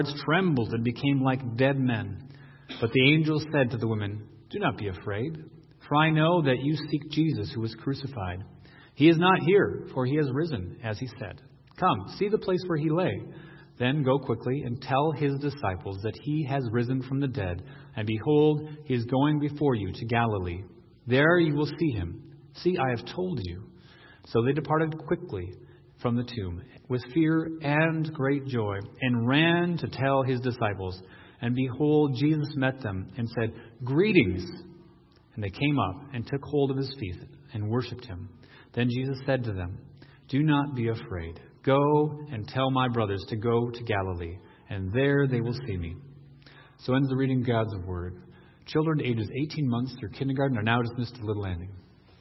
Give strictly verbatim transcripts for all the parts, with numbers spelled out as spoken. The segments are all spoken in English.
trembled and became like dead men. But the angel said to the women, "Do not be afraid, for I know that you seek Jesus who was crucified. He is not here, for he has risen, as he said. Come, see the place where he lay. Then go quickly and tell his disciples that he has risen from the dead, and behold, he is going before you to Galilee. There you will see him. See, I have told you." So they departed quickly from the tomb with fear and great joy, and ran to tell his disciples. And behold, Jesus met them and said, "Greetings." And they came up and took hold of his feet and worshipped him. Then Jesus said to them, "Do not be afraid. Go and tell my brothers to go to Galilee, and there they will see me." So ends the reading of God's Word. Children ages eighteen months through kindergarten are now dismissed to Little Landing.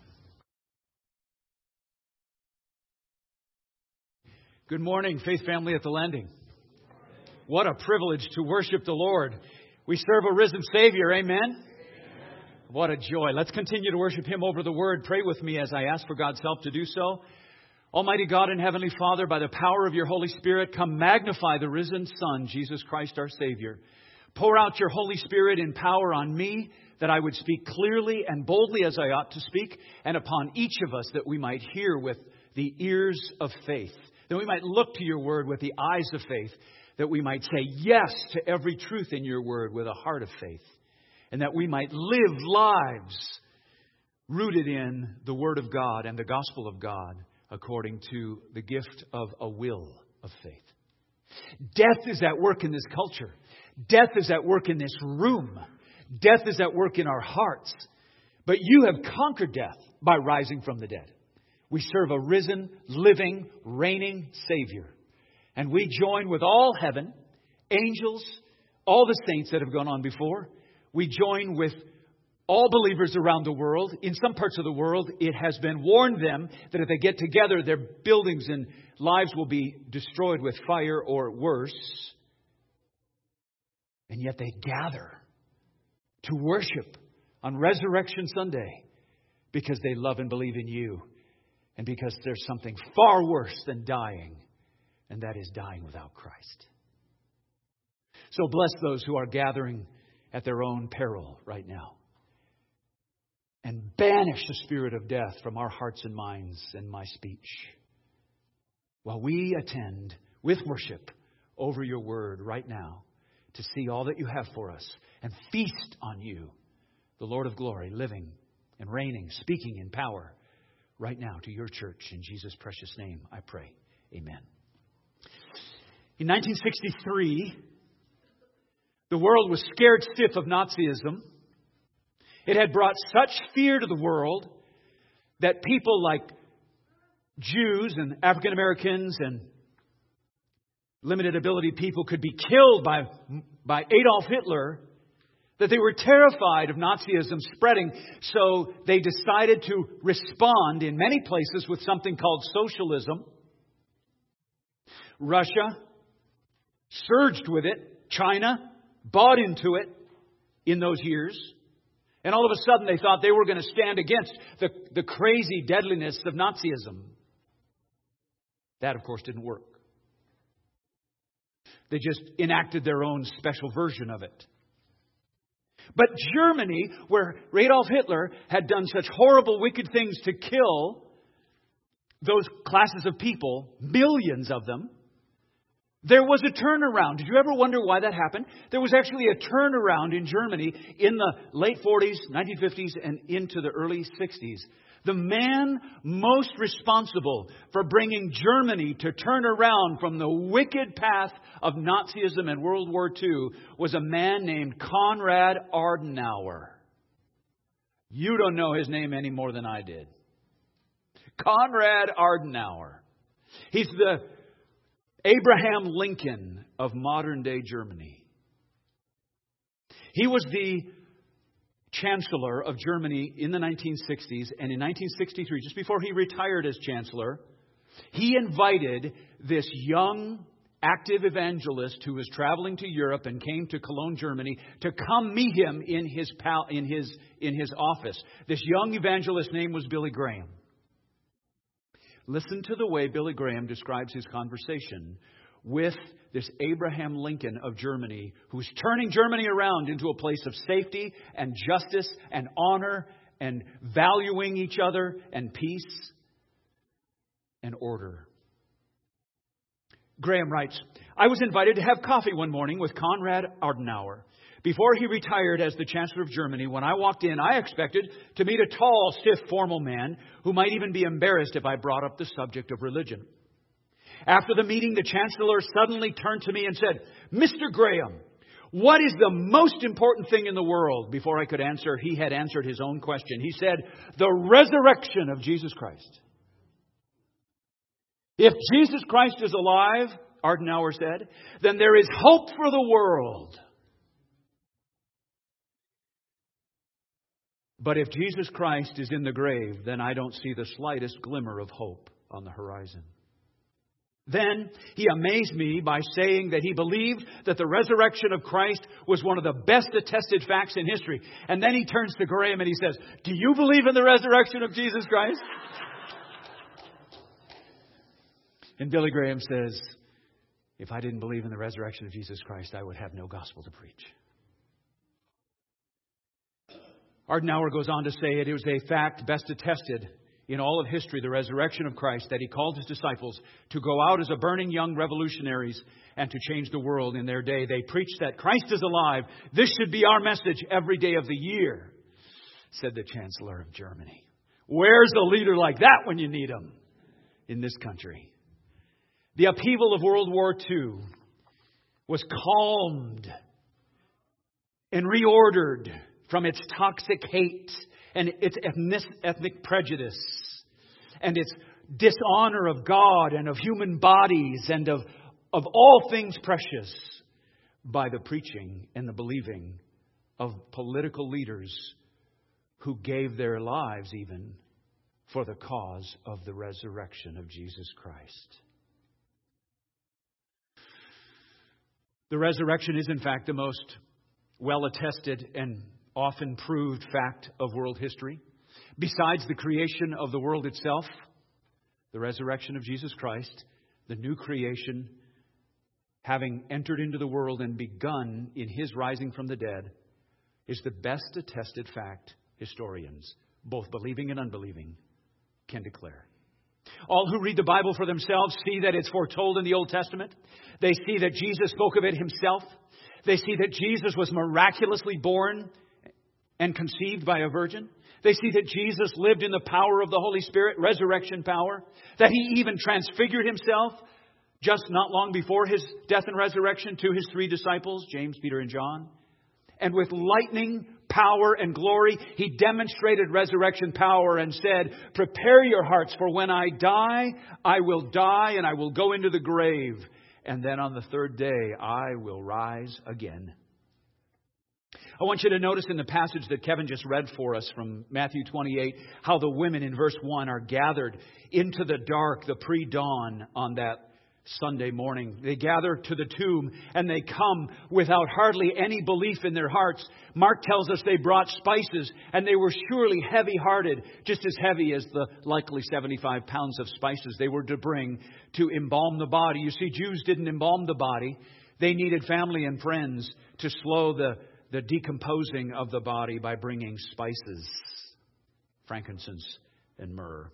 Good morning, Faith Family at the Landing. What a privilege to worship the Lord. We serve a risen Savior, amen? Amen? What a joy. Let's continue to worship Him over the Word. Pray with me as I ask for God's help to do so. Almighty God and Heavenly Father, by the power of your Holy Spirit, come magnify the risen Son, Jesus Christ our Savior. Pour out your Holy Spirit in power on me, that I would speak clearly and boldly as I ought to speak, and upon each of us that we might hear with the ears of faith, that we might look to your Word with the eyes of faith, that we might say yes to every truth in your Word with a heart of faith, and that we might live lives rooted in the Word of God and the gospel of God according to the gift of a will of faith. Death is at work in this culture. Death is at work in this room. Death is at work in our hearts. But you have conquered death by rising from the dead. We serve a risen, living, reigning Savior. And we join with all heaven, angels, all the saints that have gone on before. We join with all believers around the world. In some parts of the world, it has been warned them that if they get together, their buildings and lives will be destroyed with fire or worse. And yet they gather to worship on Resurrection Sunday because they love and believe in you. And because there's something far worse than dying, and that is dying without Christ. So bless those who are gathering at their own peril right now. And banish the spirit of death from our hearts and minds and my speech, while we attend with worship over your word right now to see all that you have for us and feast on you, the Lord of glory, living and reigning, speaking in power right now to your church. In Jesus' precious name, I pray. Amen. In nineteen sixty-three, the world was scared stiff of Nazism. It had brought such fear to the world that people like Jews and African Americans and limited ability people could be killed by, by Adolf Hitler, that they were terrified of Nazism spreading. So they decided to respond in many places with something called socialism. Russia surged with it. China bought into it in those years. And all of a sudden they thought they were going to stand against the, the crazy deadliness of Nazism. That, of course, didn't work. They just enacted their own special version of it. But Germany, where Adolf Hitler had done such horrible, wicked things to kill those classes of people, millions of them, there was a turnaround. Did you ever wonder why that happened? There was actually a turnaround in Germany in the late forties, nineteen fifties, and into the early sixties. The man most responsible for bringing Germany to turn around from the wicked path of Nazism and World War Two was a man named Konrad Adenauer. You don't know his name any more than I did. Konrad Adenauer. He's the Abraham Lincoln of modern day Germany. He was the Chancellor of Germany in the nineteen sixties, and in nineteen sixty-three, just before he retired as Chancellor, he invited this young, active evangelist who was traveling to Europe and came to Cologne, Germany, to come meet him in his pal- in his in his office. This young evangelist's name was Billy Graham. Listen to the way Billy Graham describes his conversation with this Abraham Lincoln of Germany, who's turning Germany around into a place of safety and justice and honor and valuing each other and peace and order. Graham writes, I was invited to have coffee one morning with Konrad Adenauer. Before he retired as the Chancellor of Germany, when I walked in, I expected to meet a tall, stiff, formal man who might even be embarrassed if I brought up the subject of religion. After the meeting, the Chancellor suddenly turned to me and said, Mister Graham, what is the most important thing in the world? Before I could answer, he had answered his own question. He said, the resurrection of Jesus Christ. If Jesus Christ is alive, Adenauer said, then there is hope for the world. But if Jesus Christ is in the grave, then I don't see the slightest glimmer of hope on the horizon. Then he amazed me by saying that he believed that the resurrection of Christ was one of the best attested facts in history. And then he turns to Graham and he says, do you believe in the resurrection of Jesus Christ? And Billy Graham says, if I didn't believe in the resurrection of Jesus Christ, I would have no gospel to preach. Adenauer goes on to say it was a fact best attested in all of history, the resurrection of Christ, that he called his disciples to go out as a burning young revolutionaries and to change the world in their day. They preached that Christ is alive. This should be our message every day of the year, said the Chancellor of Germany. Where's a leader like that when you need him in this country? The upheaval of World War Two was calmed and reordered from its toxic hate and its ethnic prejudice and its dishonor of God and of human bodies and of, of all things precious by the preaching and the believing of political leaders who gave their lives even for the cause of the resurrection of Jesus Christ. The resurrection is, in fact, the most well-attested and often proved fact of world history. Besides the creation of the world itself, the resurrection of Jesus Christ, the new creation, having entered into the world and begun in His rising from the dead, is the best attested fact historians, both believing and unbelieving, can declare. All who read the Bible for themselves see that it's foretold in the Old Testament. They see that Jesus spoke of it Himself. They see that Jesus was miraculously born and conceived by a virgin. They see that Jesus lived in the power of the Holy Spirit, resurrection power. That He even transfigured Himself just not long before His death and resurrection to His three disciples, James, Peter, and John. And with lightning, power, and glory, He demonstrated resurrection power and said, prepare your hearts, for when I die, I will die and I will go into the grave. And then on the third day, I will rise again. I want you to notice in the passage that Kevin just read for us from Matthew twenty-eight, how the women in verse one are gathered into the dark, the pre-dawn on that Sunday morning. They gather to the tomb and they come without hardly any belief in their hearts. Mark tells us they brought spices and they were surely heavy-hearted, just as heavy as the likely seventy-five pounds of spices they were to bring to embalm the body. You see, Jews didn't embalm the body. They needed family and friends to slow the, the decomposing of the body by bringing spices, frankincense and myrrh.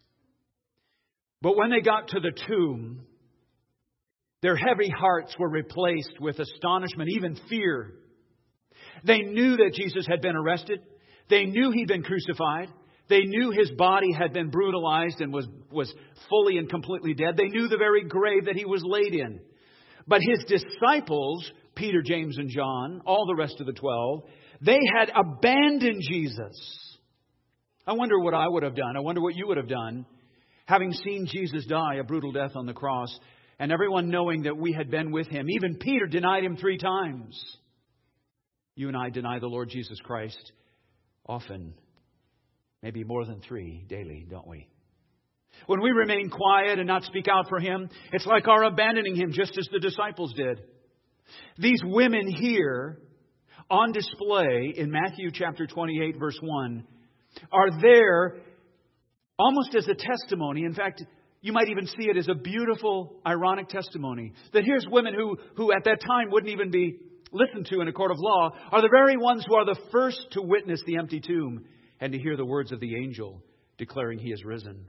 But when they got to the tomb, their heavy hearts were replaced with astonishment, even fear. They knew that Jesus had been arrested. They knew He'd been crucified. They knew His body had been brutalized and was, was fully and completely dead. They knew the very grave that He was laid in. But His disciples, Peter, James, and John, all the rest of the twelve, they had abandoned Jesus. I wonder what I would have done. I wonder what you would have done, having seen Jesus die a brutal death on the cross, and everyone knowing that we had been with Him. Even Peter denied Him three times. You and I deny the Lord Jesus Christ often, maybe more than three daily, don't we? When we remain quiet and not speak out for Him, it's like our abandoning Him, just as the disciples did. These women here on display in Matthew chapter twenty-eight, verse one, are there almost as a testimony. In fact, You might even see it as a beautiful, ironic testimony that here's women who, who at that time wouldn't even be listened to in a court of law are the very ones who are the first to witness the empty tomb and to hear the words of the angel declaring He is risen.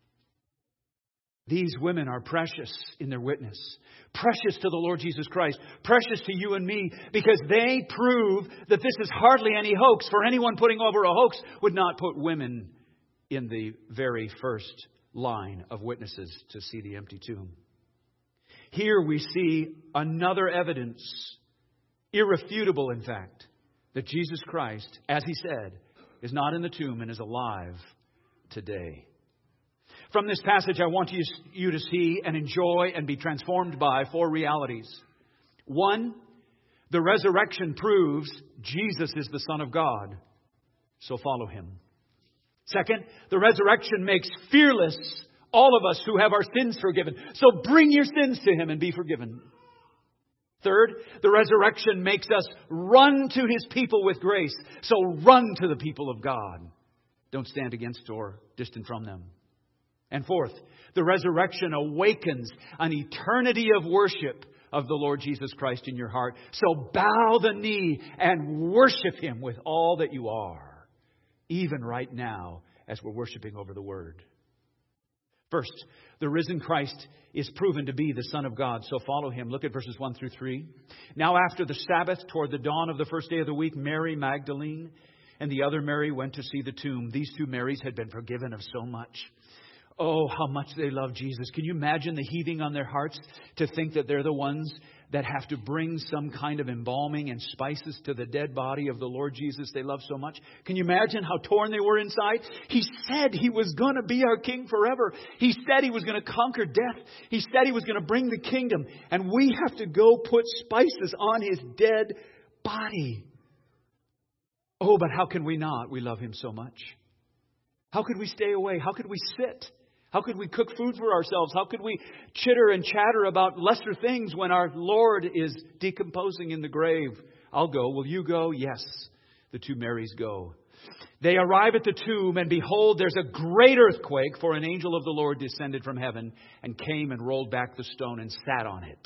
These women are precious in their witness, precious to the Lord Jesus Christ, precious to you and me, because they prove that this is hardly any hoax. For anyone putting over a hoax would not put women in the very first line of witnesses to see the empty tomb. Here we see another evidence, irrefutable in fact, that Jesus Christ, as He said, is not in the tomb and is alive today. From this passage, I want you, you to see and enjoy and be transformed by four realities. One, the resurrection proves Jesus is the Son of God, so follow Him. Second, the resurrection makes fearless all of us who have our sins forgiven. So bring your sins to Him and be forgiven. Third, the resurrection makes us run to His people with grace. So run to the people of God. Don't stand against or distant from them. And fourth, the resurrection awakens an eternity of worship of the Lord Jesus Christ in your heart. So bow the knee and worship Him with all that you are. Even right now, as we're worshiping over the Word. First, the risen Christ is proven to be the Son of God, so follow Him. Look at verses one through three. Now after the Sabbath, toward the dawn of the first day of the week, Mary Magdalene and the other Mary went to see the tomb. These two Marys had been forgiven of so much. Oh, how much they love Jesus. Can you imagine the heaving on their hearts to think that they're the ones that have to bring some kind of embalming and spices to the dead body of the Lord Jesus they love so much? Can you imagine how torn they were inside? He said He was going to be our King forever. He said He was going to conquer death. He said He was going to bring the kingdom. And we have to go put spices on His dead body. Oh, but how can we not? We love Him so much. How could we stay away? How could we sit? How could we cook food for ourselves? How could we chitter and chatter about lesser things when our Lord is decomposing in the grave? I'll go. Will you go? Yes. The two Marys go. They arrive at the tomb, and behold, there's a great earthquake, for an angel of the Lord descended from heaven and came and rolled back the stone and sat on it.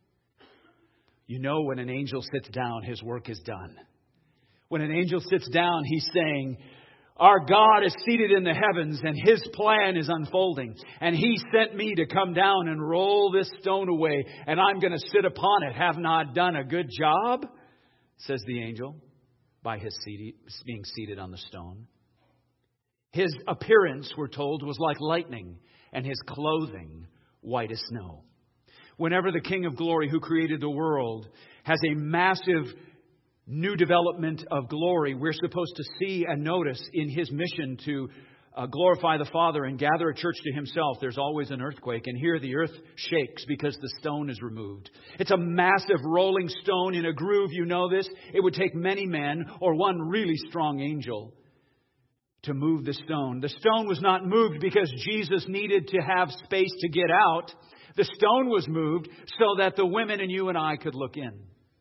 You know, when an angel sits down, his work is done. When an angel sits down, he's saying, our God is seated in the heavens and His plan is unfolding. And He sent me to come down and roll this stone away. And I'm going to sit upon it. Have not done a good job, says the angel, by his seat, being seated on the stone. His appearance, we're told, was like lightning, and His clothing white as snow. Whenever the King of Glory, who created the world, has a massive new development of glory, we're supposed to see and notice in His mission to uh, glorify the Father and gather a church to Himself, there's always an earthquake. And here the earth shakes because the stone is removed. It's a massive rolling stone in a groove. You know this. It would take many men or one really strong angel to move the stone. The stone was not moved because Jesus needed to have space to get out. The stone was moved so that the women and you and I could look in.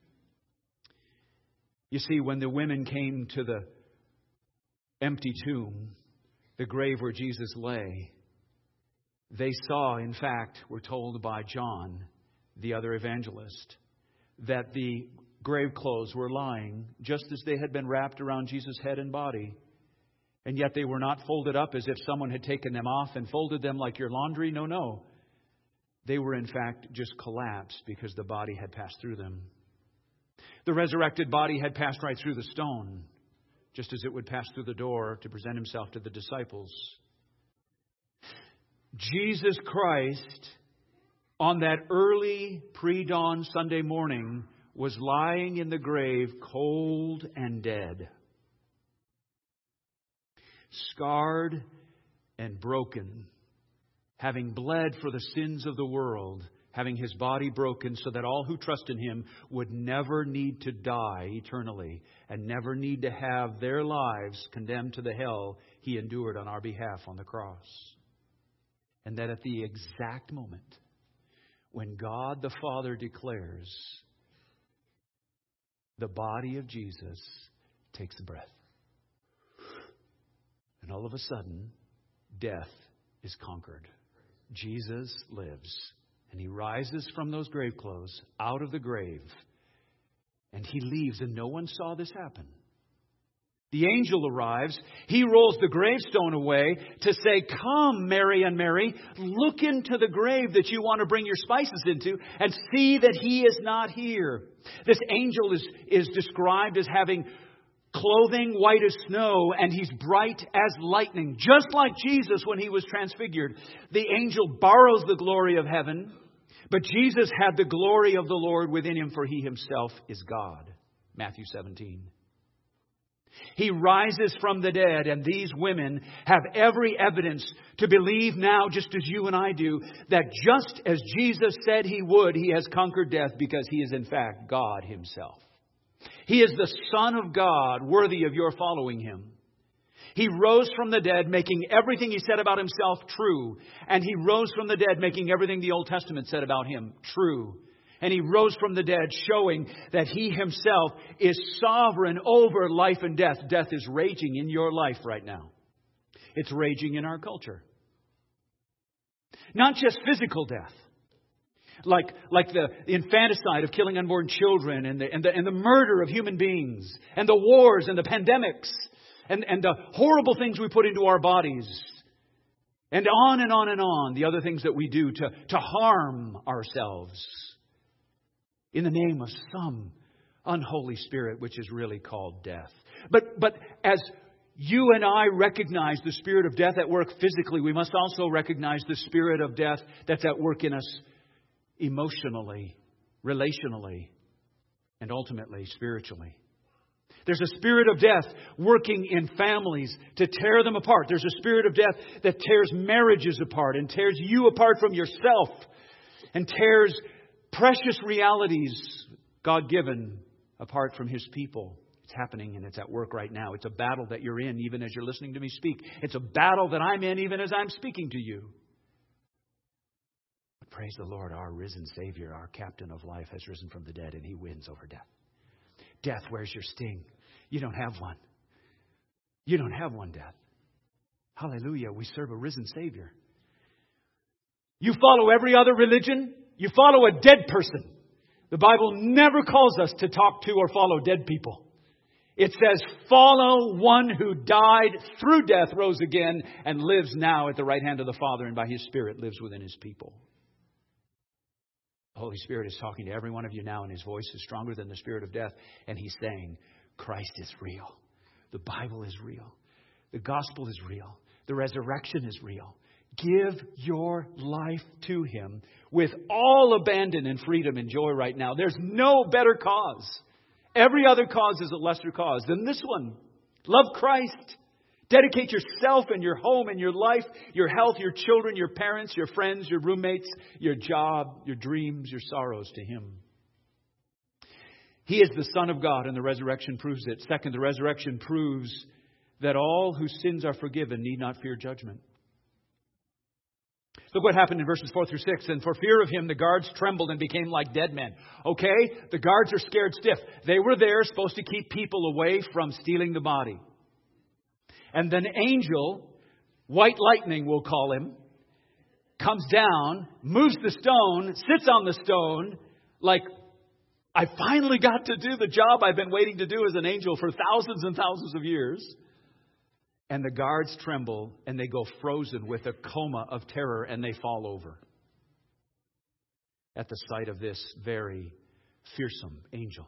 You see, when the women came to the empty tomb, the grave where Jesus lay, they saw, in fact, we're told by John, the other evangelist, that the grave clothes were lying just as they had been wrapped around Jesus' head and body. And yet they were not folded up as if someone had taken them off and folded them like your laundry. No, no. They were, in fact, just collapsed because the body had passed through them. The resurrected body had passed right through the stone, just as it would pass through the door to present Himself to the disciples. Jesus Christ, on that early pre-dawn Sunday morning, was lying in the grave, cold and dead, scarred and broken, having bled for the sins of the world, having His body broken so that all who trust in Him would never need to die eternally and never need to have their lives condemned to the hell He endured on our behalf on the cross. And that at the exact moment when God the Father declares, the body of Jesus takes a breath. And all of a sudden, death is conquered. Jesus lives. And He rises from those grave clothes, out of the grave. And He leaves, and no one saw this happen. The angel arrives. He rolls the gravestone away to say, "Come, Mary and Mary, look into the grave that you want to bring your spices into and see that He is not here." This angel is, is described as having clothing white as snow, and He's bright as lightning, just like Jesus when He was transfigured. The angel borrows the glory of heaven, but Jesus had the glory of the Lord within Him, for He Himself is God. Matthew seventeen. He rises from the dead, and these women have every evidence to believe now, just as you and I do, that just as Jesus said He would, He has conquered death, because He is in fact God Himself. He is the Son of God, worthy of your following Him. He rose from the dead, making everything He said about Himself true. And He rose from the dead, making everything the Old Testament said about Him true. And He rose from the dead, showing that He Himself is sovereign over life and death. Death is raging in your life right now. It's raging in our culture. Not just physical death. Like, like the infanticide of killing unborn children, and the, and, the, and the murder of human beings, and the wars and the pandemics, and, and the horrible things we put into our bodies. And on and on and on, the other things that we do to, to harm ourselves in the name of some unholy spirit, which is really called death. But, but as you and I recognize the spirit of death at work physically, we must also recognize the spirit of death that's at work in us emotionally, relationally, and ultimately spiritually. There's a spirit of death working in families to tear them apart. There's a spirit of death that tears marriages apart and tears you apart from yourself and tears precious realities, God-given, apart from His people. It's happening, and it's at work right now. It's a battle that you're in even as you're listening to me speak. It's a battle that I'm in even as I'm speaking to you. But praise the Lord, our risen Savior, our captain of life, has risen from the dead, and He wins over death. Death, where's your sting? You don't have one. You don't have one, death. Hallelujah, we serve a risen Savior. You follow every other religion, you follow a dead person. The Bible never calls us to talk to or follow dead people. It says, follow one who died through death, rose again, and lives now at the right hand of the Father, and by His Spirit lives within His people. The Holy Spirit is talking to every one of you now, and His voice is stronger than the spirit of death. And He's saying, Christ is real. The Bible is real. The gospel is real. The resurrection is real. Give your life to Him with all abandon and freedom and joy right now. There's no better cause. Every other cause is a lesser cause than this one. Love Christ. Dedicate yourself and your home and your life, your health, your children, your parents, your friends, your roommates, your job, your dreams, your sorrows to Him. He is the Son of God, and the resurrection proves it. Second, the resurrection proves that all whose sins are forgiven need not fear judgment. Look what happened in verses four through six. And for fear of Him, the guards trembled and became like dead men. Okay, the guards are scared stiff. They were there supposed to keep people away from stealing the body. And then an angel, white lightning we'll call him, comes down, moves the stone, sits on the stone, like, I finally got to do the job I've been waiting to do as an angel for thousands and thousands of years. And the guards tremble and they go frozen with a coma of terror, and they fall over at the sight of this very fearsome angel.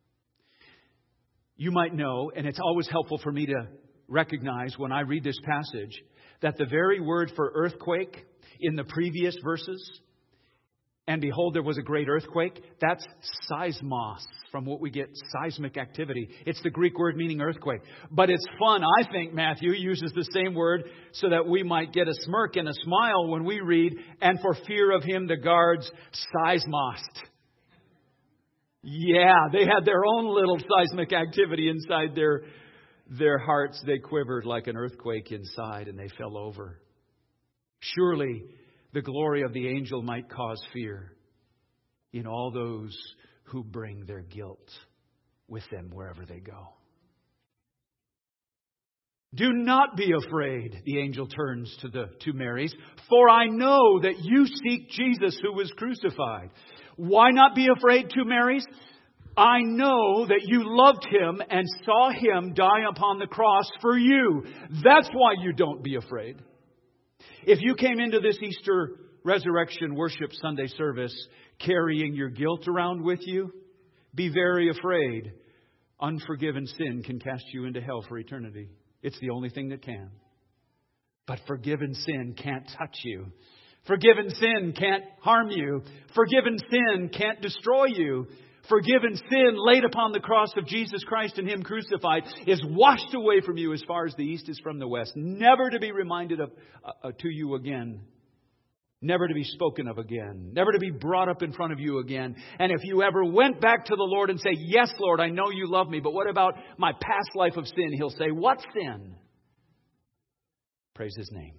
You might know, and it's always helpful for me to recognize when I read this passage, that the very word for earthquake in the previous verses, and behold, there was a great earthquake, that's seismos, from what we get seismic activity. It's the Greek word meaning earthquake. But it's fun, I think Matthew uses the same word so that we might get a smirk and a smile when we read, and for fear of Him, the guards seismost. Yeah, they had their own little seismic activity inside their, their hearts. They quivered like an earthquake inside, and they fell over. Surely the glory of the angel might cause fear in all those who bring their guilt with them wherever they go. Do not be afraid, the angel turns to the two Marys, for I know that you seek Jesus who was crucified. Why not be afraid, two Marys? I know that you loved him and saw him die upon the cross for you. That's why you don't be afraid. If you came into this Easter Resurrection Worship Sunday service carrying your guilt around with you, be very afraid. Unforgiven sin can cast you into hell for eternity. It's the only thing that can. But forgiven sin can't touch you. Forgiven sin can't harm you. Forgiven sin can't destroy you. Forgiven sin laid upon the cross of Jesus Christ and him crucified is washed away from you as far as the east is from the west. Never to be reminded of uh, to you again. Never to be spoken of again. Never to be brought up in front of you again. And if you ever went back to the Lord and say, yes, Lord, I know you love me, but what about my past life of sin? He'll say, what sin? Praise his name.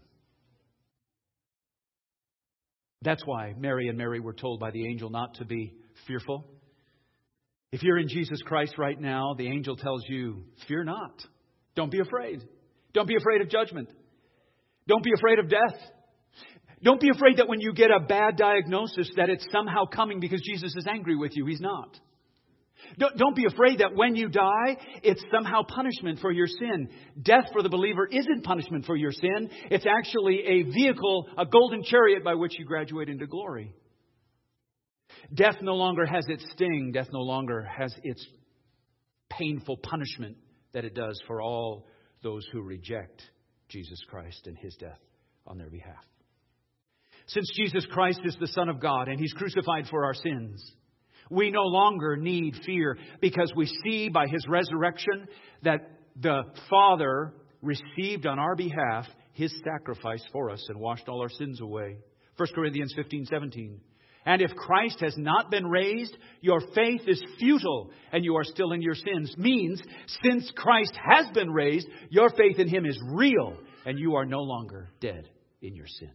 That's why Mary and Mary were told by the angel not to be fearful. If you're in Jesus Christ right now, the angel tells you, fear not. Don't be afraid. Don't be afraid of judgment. Don't be afraid of death. Don't be afraid that when you get a bad diagnosis that it's somehow coming because Jesus is angry with you. He's not. Don't, don't be afraid that when you die, it's somehow punishment for your sin. Death for the believer isn't punishment for your sin. It's actually a vehicle, a golden chariot by which you graduate into glory. Death no longer has its sting. Death no longer has its painful punishment that it does for all those who reject Jesus Christ and his death on their behalf. Since Jesus Christ is the Son of God and he's crucified for our sins, we no longer need fear because we see by his resurrection that the Father received on our behalf his sacrifice for us and washed all our sins away. First Corinthians fifteen seventeen. And if Christ has not been raised, your faith is futile and you are still in your sins. Means, since Christ has been raised, your faith in him is real and you are no longer dead in your sins.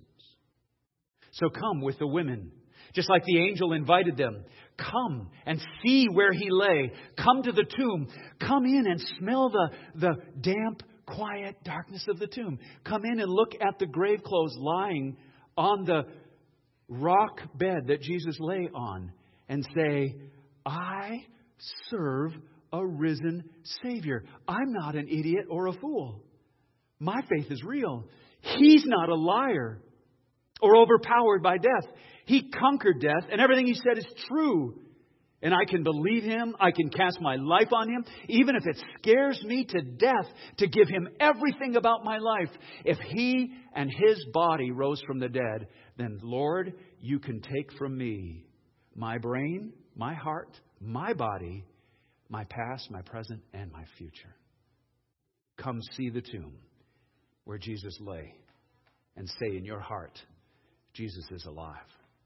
So come with the women, just like the angel invited them. Come and see where he lay. Come to the tomb. Come in and smell the, the damp, quiet darkness of the tomb. Come in and look at the grave clothes lying on the rock bed that Jesus lay on and say, I serve a risen Savior. I'm not an idiot or a fool. My faith is real. He's not a liar or overpowered by death. He conquered death, and everything he said is true. And I can believe him. I can cast my life on him, even if it scares me to death, to give him everything about my life. If he and his body rose from the dead, then, Lord, you can take from me my brain, my heart, my body, my past, my present, and my future. Come see the tomb where Jesus lay and say in your heart, Jesus is alive.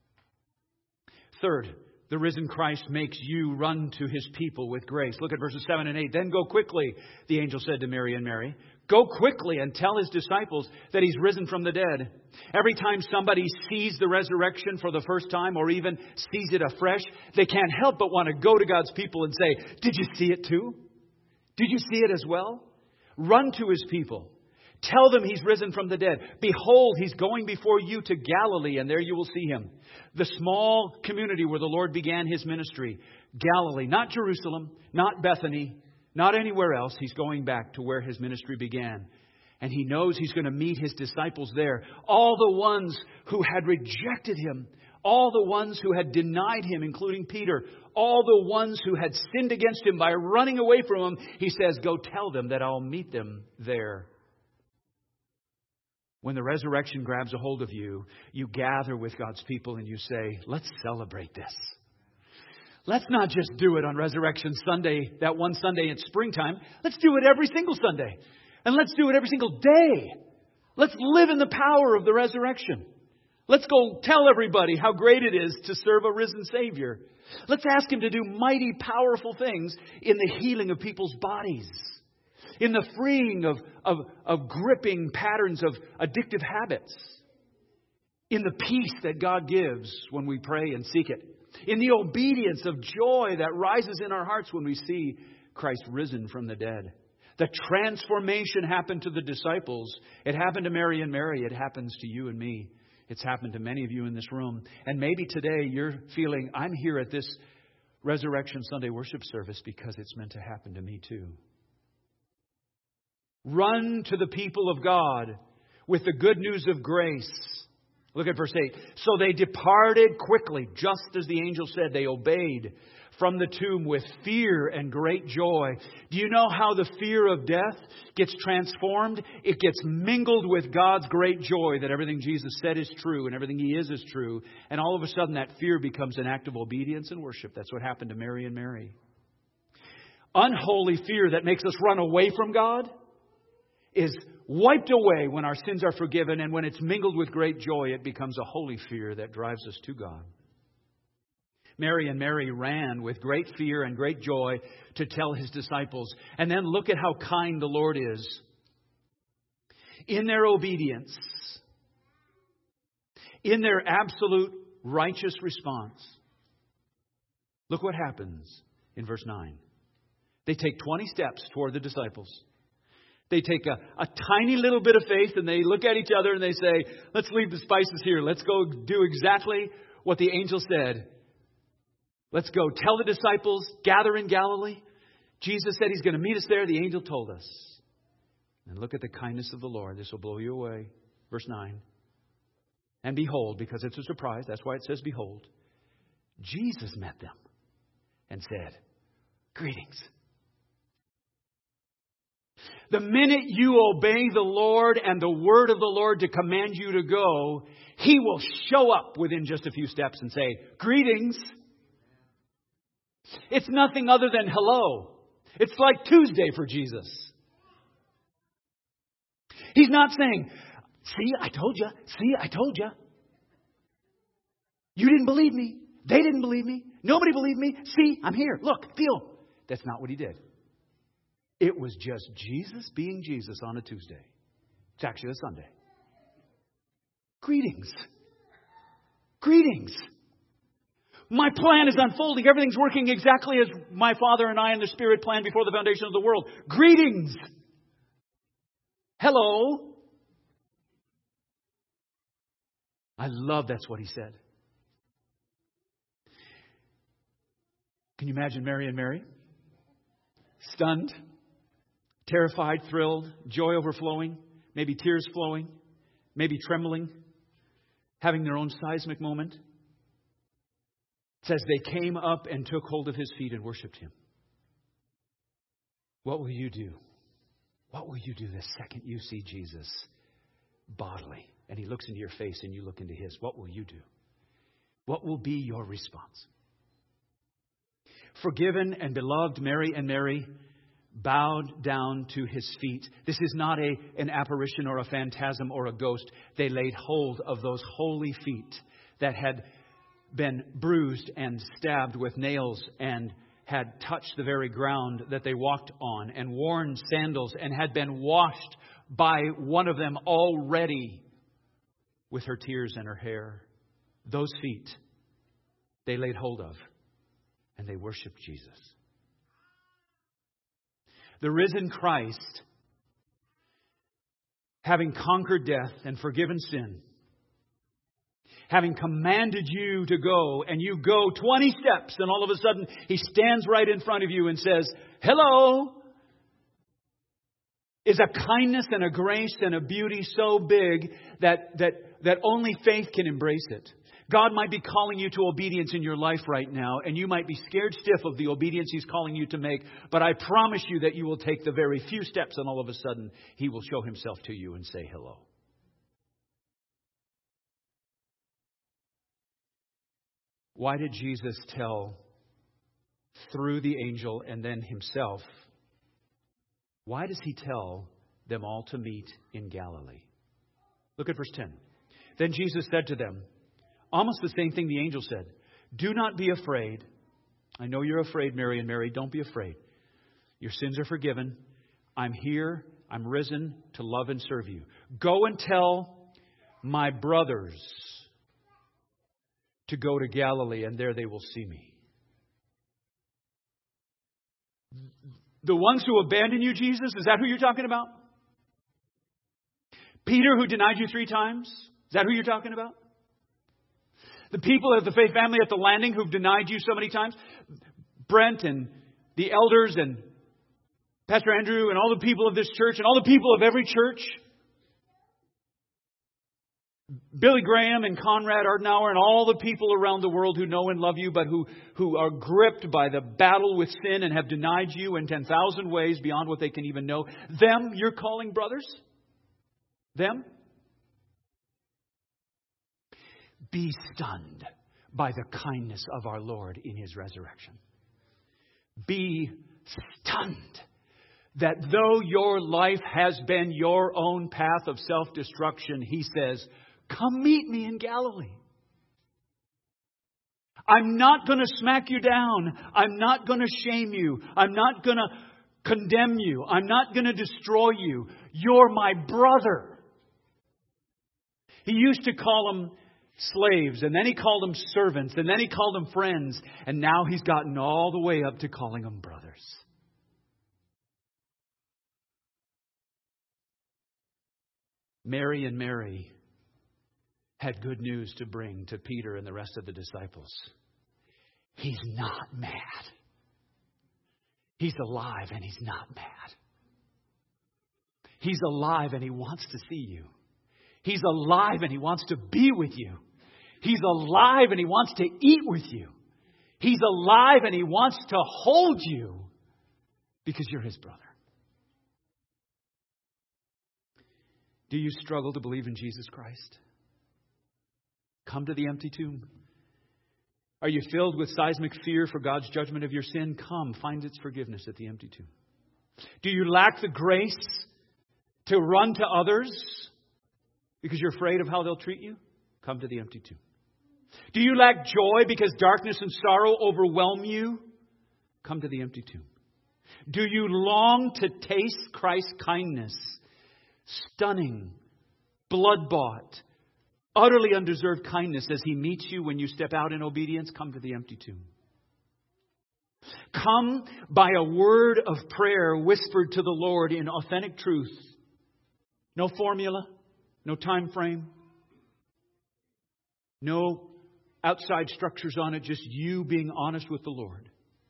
Third, the risen Christ makes you run to his people with grace. Look at verses seven and eight. Then go quickly, the angel said to Mary and Mary. Go quickly and tell his disciples that he's risen from the dead. Every time somebody sees the resurrection for the first time or even sees it afresh, they can't help but want to go to God's people and say, did you see it too? Did you see it as well? Run to his people. Tell them he's risen from the dead. Behold, he's going before you to Galilee, and there you will see him. The small community where the Lord began his ministry. Galilee, not Jerusalem, not Bethany, not anywhere else. He's going back to where his ministry began. And he knows he's going to meet his disciples there. All the ones who had rejected him. All the ones who had denied him, including Peter. All the ones who had sinned against him by running away from him. He says, go tell them that I'll meet them there. When the resurrection grabs a hold of you, you gather with God's people and you say, let's celebrate this. Let's not just do it on Resurrection Sunday, that one Sunday in springtime. Let's do it every single Sunday. And let's do it every single day. Let's live in the power of the resurrection. Let's go tell everybody how great it is to serve a risen Savior. Let's ask him to do mighty, powerful things in the healing of people's bodies. In the freeing of, of, of gripping patterns of addictive habits. In the peace that God gives when we pray and seek it. In the obedience of joy that rises in our hearts when we see Christ risen from the dead. The transformation happened to the disciples. It happened to Mary and Mary. It happens to you and me. It's happened to many of you in this room. And maybe today you're feeling, I'm here at this Resurrection Sunday worship service because it's meant to happen to me too. Run to the people of God with the good news of grace. Look at verse eight. So they departed quickly, just as the angel said. They obeyed from the tomb with fear and great joy. Do you know how the fear of death gets transformed? It gets mingled with God's great joy that everything Jesus said is true and everything He is is true. And all of a sudden that fear becomes an act of obedience and worship. That's what happened to Mary and Mary. Unholy fear that makes us run away from God is wiped away when our sins are forgiven. And when it's mingled with great joy, it becomes a holy fear that drives us to God. Mary and Mary ran with great fear and great joy to tell His disciples. And then look at how kind the Lord is. In their obedience, in their absolute righteous response, look what happens in verse nine. They take twenty steps toward the disciples. They take a, a tiny little bit of faith and they look at each other and they say, let's leave the spices here. Let's go do exactly what the angel said. Let's go tell the disciples, gather in Galilee. Jesus said He's going to meet us there. The angel told us. And look at the kindness of the Lord. This will blow you away. Verse nine. And behold, because it's a surprise, that's why it says behold, Jesus met them and said, greetings. The minute you obey the Lord and the word of the Lord to command you to go, He will show up within just a few steps and say, greetings. It's nothing other than hello. It's like Tuesday for Jesus. He's not saying, see, I told you. See, I told you. You didn't believe me. They didn't believe me. Nobody believed me. See, I'm here. Look, feel. That's not what He did. It was just Jesus being Jesus on a Tuesday. It's actually a Sunday. Greetings. Greetings. My plan is unfolding. Everything's working exactly as my Father and I and the Spirit planned before the foundation of the world. Greetings. Hello. I love that's what He said. Can you imagine Mary and Mary? Stunned, terrified, thrilled, joy overflowing, maybe tears flowing, maybe trembling, having their own seismic moment. It says they came up and took hold of His feet and worshipped Him. What will you do? What will you do the second you see Jesus bodily and He looks into your face and you look into His? What will you do? What will be your response? Forgiven and beloved Mary and Mary bowed down to His feet. This is not a, an apparition or a phantasm or a ghost. They laid hold of those holy feet that had been bruised and stabbed with nails and had touched the very ground that they walked on and worn sandals and had been washed by one of them already with her tears and her hair. Those feet they laid hold of and they worshiped Jesus. The risen Christ, having conquered death and forgiven sin, having commanded you to go, and you go twenty steps, and all of a sudden He stands right in front of you and says, hello, is a kindness and a grace and a beauty so big that, that, that only faith can embrace it. God might be calling you to obedience in your life right now, and you might be scared stiff of the obedience He's calling you to make, but I promise you that you will take the very few steps, and all of a sudden He will show Himself to you and say hello. Why did Jesus tell through the angel and then Himself, why does He tell them all to meet in Galilee? Look at verse ten. Then Jesus said to them, almost the same thing the angel said, do not be afraid. I know you're afraid, Mary and Mary. Don't be afraid. Your sins are forgiven. I'm here. I'm risen to love and serve you. Go and tell my brothers to go to Galilee, and there they will see me. The ones who abandon you, Jesus, is that who you're talking about? Peter, who denied you three times, is that who you're talking about? The people of the faith family at the landing who've denied you so many times? Brent and the elders and Pastor Andrew and all the people of this church and all the people of every church. Billy Graham and Conrad Ardenauer and all the people around the world who know and love you, but who, who are gripped by the battle with sin and have denied you in ten thousand ways beyond what they can even know. Them you're calling brothers? Them? Be stunned by the kindness of our Lord in His resurrection. Be stunned that though your life has been your own path of self-destruction, He says, come meet me in Galilee. I'm not going to smack you down. I'm not going to shame you. I'm not going to condemn you. I'm not going to destroy you. You're my brother. He used to call them slaves, and then He called them servants, and then He called them friends, and now He's gotten all the way up to calling them brothers. Mary and Mary had good news to bring to Peter and the rest of the disciples. He's not mad. He's alive and He's not mad. He's alive and He wants to see you. He's alive and He wants to be with you. He's alive and He wants to eat with you. He's alive and He wants to hold you because you're His brother. Do you struggle to believe in Jesus Christ? Come to the empty tomb. Are you filled with seismic fear for God's judgment of your sin? Come, find its forgiveness at the empty tomb. Do you lack the grace to run to others because you're afraid of how they'll treat you? Come to the empty tomb. Do you lack joy because darkness and sorrow overwhelm you? Come to the empty tomb. Do you long to taste Christ's kindness? Stunning, blood-bought, utterly undeserved kindness as He meets you when you step out in obedience. Come to the empty tomb. Come by a word of prayer whispered to the Lord in authentic truth. No formula, no time frame, no outside structures on it, just you being honest with the Lord.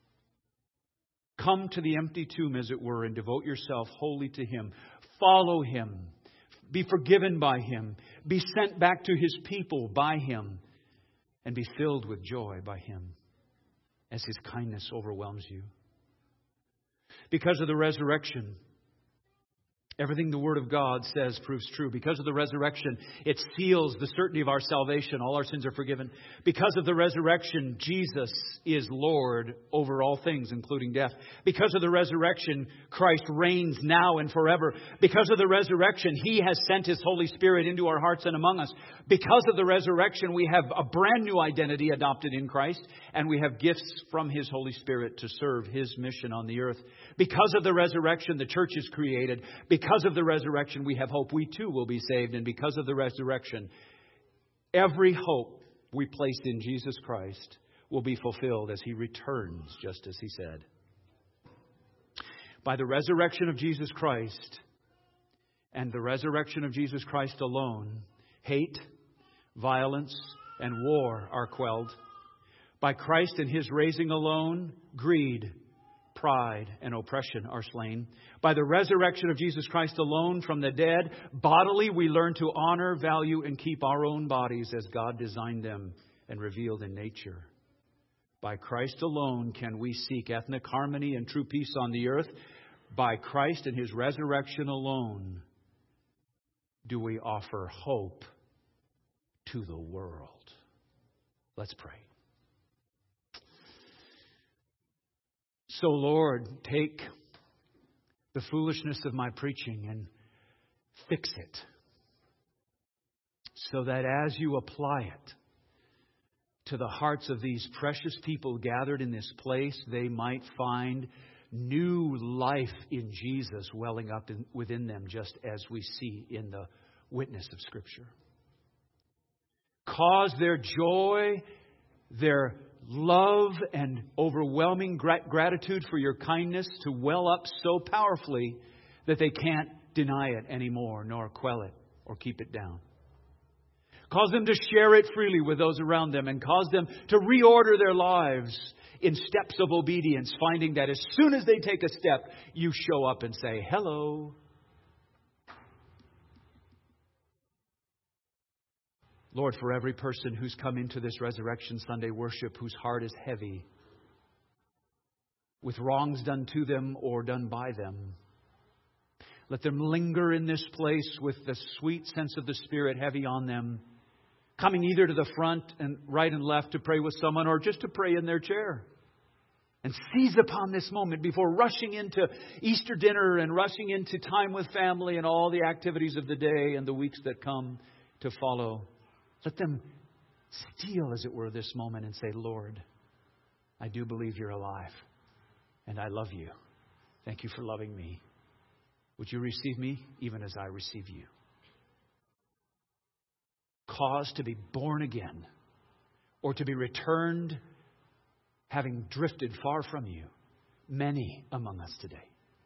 Come to the empty tomb, as it were, and devote yourself wholly to Him. Follow Him. Be forgiven by Him. Be sent back to His people by Him. And be filled with joy by Him as His kindness overwhelms you. Because of the resurrection, everything the Word of God says proves true. Because of the resurrection, it seals the certainty of our salvation. All our sins are forgiven. Because of the resurrection, Jesus is Lord over all things, including death. Because of the resurrection, Christ reigns now and forever. Because of the resurrection, He has sent His Holy Spirit into our hearts and among us. Because of the resurrection, we have a brand new identity adopted in Christ, and we have gifts from His Holy Spirit to serve His mission on the earth. Because of the resurrection, the church is created. Because of the resurrection, we have hope. We too will be saved. And because of the resurrection, every hope we place in Jesus Christ will be fulfilled as He returns, just as He said. By the resurrection of Jesus Christ and the resurrection of Jesus Christ alone, hate, violence, and war are quelled. By Christ and His raising alone, greed, pride, and oppression are slain. By the resurrection of Jesus Christ alone from the dead, bodily we learn to honor, value, and keep our own bodies as God designed them and revealed in nature. By Christ alone can we seek ethnic harmony and true peace on the earth. By Christ and His resurrection alone do we offer hope to the world. Let's pray. So, Lord, take the foolishness of my preaching and fix it so that as you apply it to the hearts of these precious people gathered in this place, they might find new life in Jesus welling up in, within them, just as we see in the witness of Scripture. Cause their joy, their love and overwhelming grat- gratitude for your kindness to well up so powerfully that they can't deny it anymore, nor quell it or keep it down. Cause them to share it freely with those around them, and cause them to reorder their lives in steps of obedience, finding that as soon as they take a step, you show up and say, hello. Lord, for every person who's come into this Resurrection Sunday worship whose heart is heavy with wrongs done to them or done by them, let them linger in this place with the sweet sense of the Spirit heavy on them, coming either to the front and right and left to pray with someone or just to pray in their chair. And seize upon this moment before rushing into Easter dinner and rushing into time with family and all the activities of the day and the weeks that come to follow. Let them steal, as it were, this moment and say, Lord, I do believe you're alive and I love you. Thank you for loving me. Would you receive me even as I receive you? Cause to be born again or to be returned, having drifted far from you, many among us today.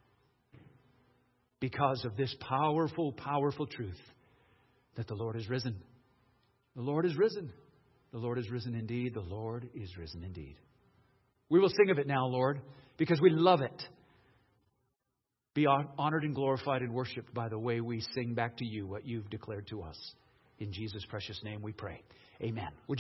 Because of this powerful, powerful truth that the Lord is risen. The Lord is risen. The Lord is risen indeed. The Lord is risen indeed. We will sing of it now, Lord, because we love it. Be honored and glorified and worshiped by the way we sing back to you what you've declared to us. In Jesus' precious name we pray. Amen. Would you